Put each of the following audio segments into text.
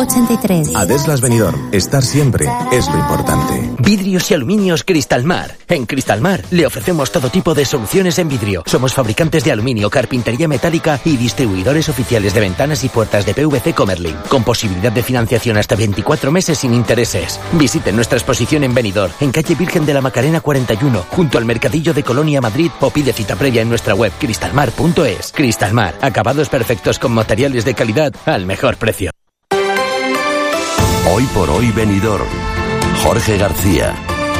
83. Adeslas Benidorm, estar siempre es lo importante. Vidrios y aluminios Cristalmar. En Cristalmar le ofrecemos todo tipo de soluciones en vidrio. Somos fabricantes de aluminio, carpintería metálica y distribuidores oficiales de ventanas y puertas de PVC Comerlin, con posibilidad de financiación hasta 24 meses sin intereses. Visiten nuestra exposición en Benidorm, en calle Virgen de la Macarena 41, junto al Mercadillo de Colonia, Madrid, o pide cita previa en nuestra web cristalmar.es. Cristalmar, acabados perfectos con materiales de calidad al mejor precio. Hoy por hoy Benidorm. Jorge García.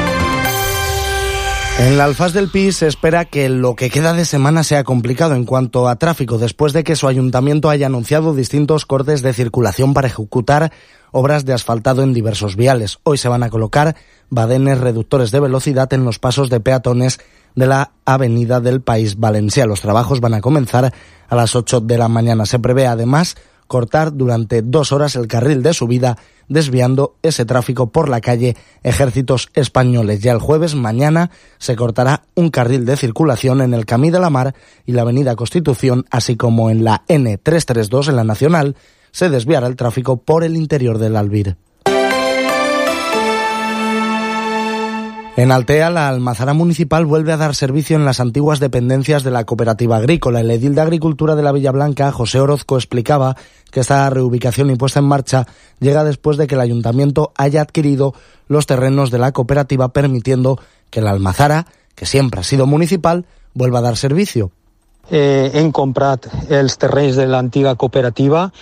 En la Alfaz del Pi se espera que lo que queda de semana sea complicado en cuanto a tráfico, después de que su ayuntamiento haya anunciado distintos cortes de circulación para ejecutar obras de asfaltado en diversos viales. Hoy se van a colocar badenes reductores de velocidad en los pasos de peatones de la avenida del País Valencià. Los trabajos van a comenzar a las 8 de la mañana. Se prevé además cortar durante 2 horas el carril de subida, desviando ese tráfico por la calle Ejércitos Españoles. Ya el jueves, mañana, se cortará un carril de circulación en el Camí de la Mar y la avenida Constitución, así como en la N332 en la Nacional, se desviará el tráfico por el interior del Albir. En Altea, la almazara municipal vuelve a dar servicio en las antiguas dependencias de la cooperativa agrícola. El edil de Agricultura de la Villa Blanca, José Orozco, explicaba que esta reubicación y puesta en marcha llega después de que el ayuntamiento haya adquirido los terrenos de la cooperativa, permitiendo que la almazara, que siempre ha sido municipal, vuelva a dar servicio. Hem comprat els terrenys de l'antiga cooperativa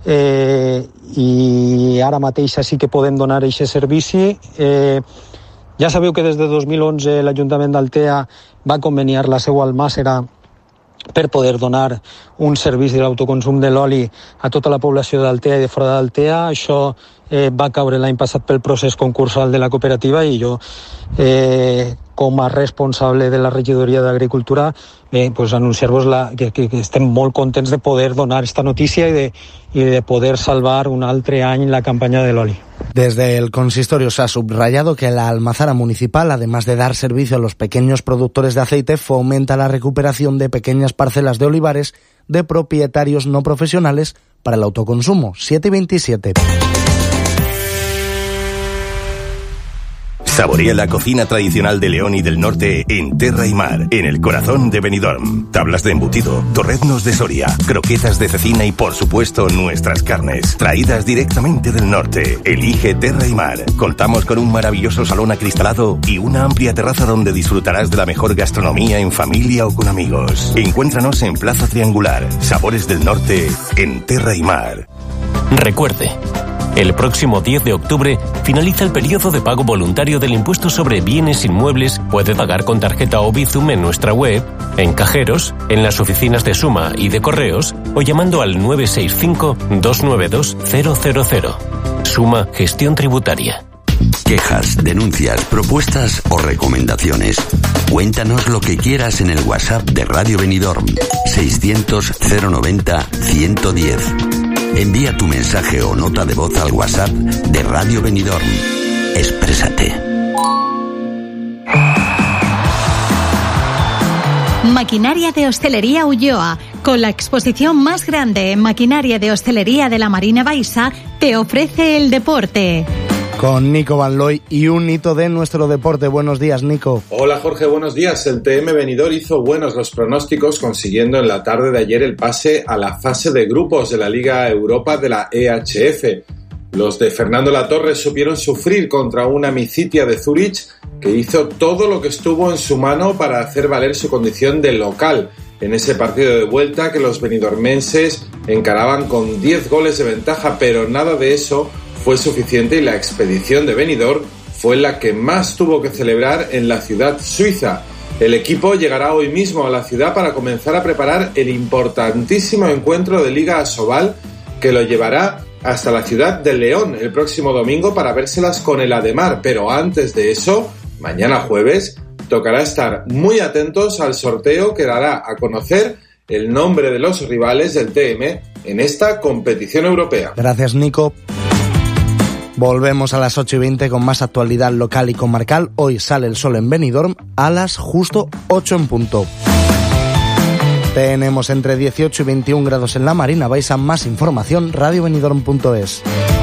i ara mateix sí que podem donar aquest servici. Ja sabeu que des de 2011 l'Ajuntament d'Altea va conveniar la seva almàssera per poder donar un servici de l'autoconsum de l'oli a tota la població d'Altea i de fora d'Altea. Això va caure l'any passat pel procés concursal de la cooperativa i jo, com a responsable de la regidoria d'Agricultura, pues anunciar-vos que estem molt contents de poder donar aquesta notícia i de poder salvar un altre any la campanya de l'oli. Desde el consistorio se ha subrayado que la almazara municipal, además de dar servicio a los pequeños productores de aceite, fomenta la recuperación de pequeñas parcelas de olivares de propietarios no profesionales para el autoconsumo. 7:27. Saborea la cocina tradicional de León y del Norte en Terra y Mar, en el corazón de Benidorm. Tablas de embutido, torreznos de Soria, croquetas de cecina y, por supuesto, nuestras carnes, traídas directamente del norte. Elige Terra y Mar. Contamos con un maravilloso salón acristalado y una amplia terraza donde disfrutarás de la mejor gastronomía en familia o con amigos. Encuéntranos en Plaza Triangular, Sabores del Norte, en Terra y Mar. Recuerde, el próximo 10 de octubre finaliza el periodo de pago voluntario del impuesto sobre bienes inmuebles. Puede pagar con tarjeta o Bizum en nuestra web, en cajeros, en las oficinas de Suma y de Correos o llamando al 965-292-000. Suma Gestión Tributaria. Quejas, denuncias, propuestas o recomendaciones. Cuéntanos lo que quieras en el WhatsApp de Radio Benidorm 600 090 110. Envía tu mensaje o nota de voz al WhatsApp de Radio Benidorm. Exprésate. Maquinaria de Hostelería Ulloa, con la exposición más grande en maquinaria de hostelería de la Marina Baixa, te ofrece el deporte. Con Nico Van Looy y un hito de nuestro deporte. Buenos días, Nico. Hola, Jorge, buenos días. El TM Benidorm hizo buenos los pronósticos, consiguiendo en la tarde de ayer el pase a la fase de grupos de la Liga Europa de la EHF. Los de Fernando Latorre supieron sufrir contra una Micitia de Zúrich que hizo todo lo que estuvo en su mano para hacer valer su condición de local en ese partido de vuelta que los benidormenses encaraban con 10 goles de ventaja, pero nada de eso fue suficiente y la expedición de Benidorm fue la que más tuvo que celebrar en la ciudad suiza. El equipo llegará hoy mismo a la ciudad para comenzar a preparar el importantísimo encuentro de Liga Asobal que lo llevará hasta la ciudad de León el próximo domingo para vérselas con el Ademar, pero antes de eso, mañana jueves, tocará estar muy atentos al sorteo que dará a conocer el nombre de los rivales del TM en esta competición europea. Gracias, Nico. Volvemos a las 8:20 con más actualidad local y comarcal. Hoy sale el sol en Benidorm a las justo 8 en punto. Tenemos entre 18 y 21 grados en la Marina Baixa. Más información, radiobenidorm.es.